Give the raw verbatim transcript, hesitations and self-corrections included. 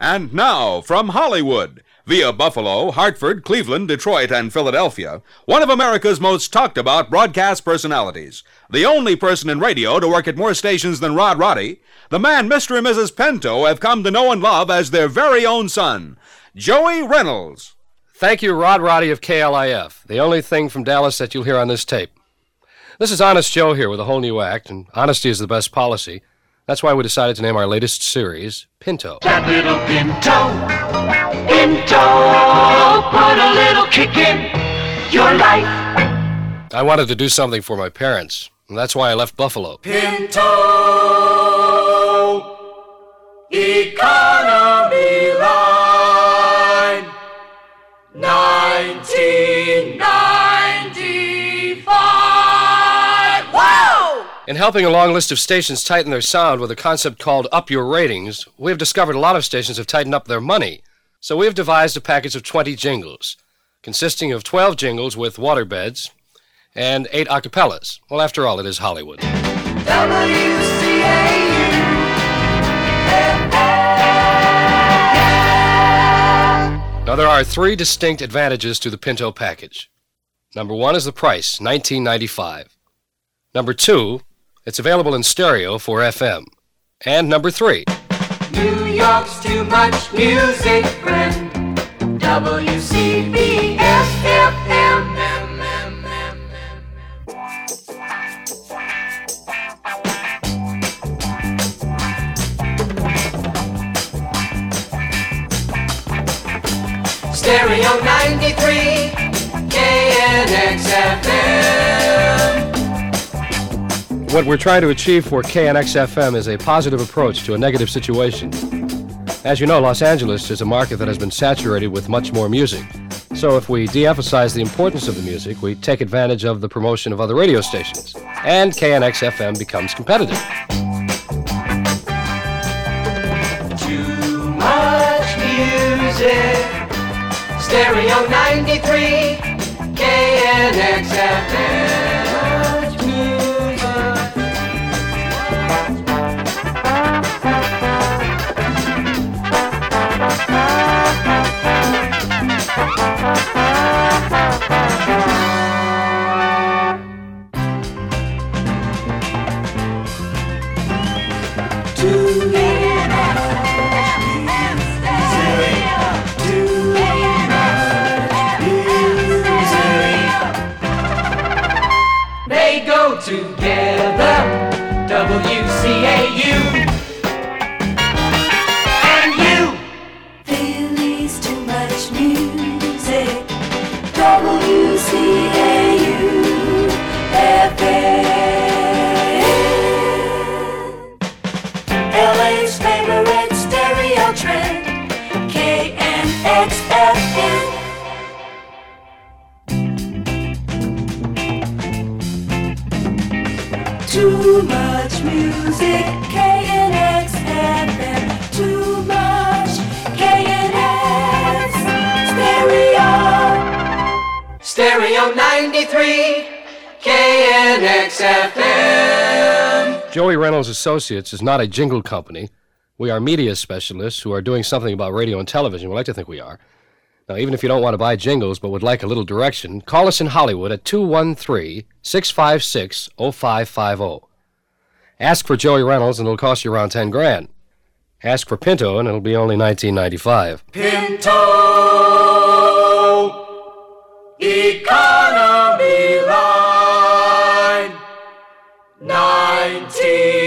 And now, from Hollywood, via Buffalo, Hartford, Cleveland, Detroit, and Philadelphia, one of America's most talked-about broadcast personalities, the only person in radio to work at more stations than Rod Roddy, the man Mister and Missus Pinto have come to know and love as their very own son, Joey Reynolds. Thank you, Rod Roddy of K L I F, the only thing from Dallas that you'll hear on this tape. This is Honest Joe here with a whole new act, and honesty is the best policy. That's why we decided to name our latest series Pinto. That little Pinto, Pinto, put a little kick in your life. I wanted to do something for my parents, and that's why I left Buffalo. Pinto, economy line, nineteen ninety-five. Wow! In helping a long list of stations tighten their sound with a concept called Up Your Ratings, we have discovered a lot of stations have tightened up their money. So we have devised a package of twenty jingles, consisting of twelve jingles with waterbeds and eight acapellas. Well, after all, it is Hollywood. W C A U F M. Now, there are three distinct advantages to the Pinto package. Number one is the price, nineteen ninety-five. Number two, it's available in stereo for F M. And number three, New York's too much music, friend. W C B S F M. Stereo ninety-three, K N X F M. what we're trying to achieve for K N X F M is a positive approach to a negative situation. As you know, Los Angeles is a market that has been saturated with much more music. So if we de-emphasize the importance of the music, we take advantage of the promotion of other radio stations. And K N X F M becomes competitive. Too much music. Stereo ninety-three, K N X F M. Together, W C A U and you. Philly's too much music. W C A U F M. L A's favorite stereo trend. K N X F M. Too much music, K N X F M. Too much K N X Stereo. Stereo ninety-three, K N X F M. Joey Reynolds Associates is not a jingle company. We are media specialists who are doing something about radio and television. We like to think we are. Now, even if you don't want to buy jingles but would like a little direction, call us in Hollywood at two one three, six five six, oh five five oh. Ask for Joey Reynolds and it'll cost you around ten grand. Ask for Pinto and it'll be only nineteen ninety-five. Pinto, economy line, nineteen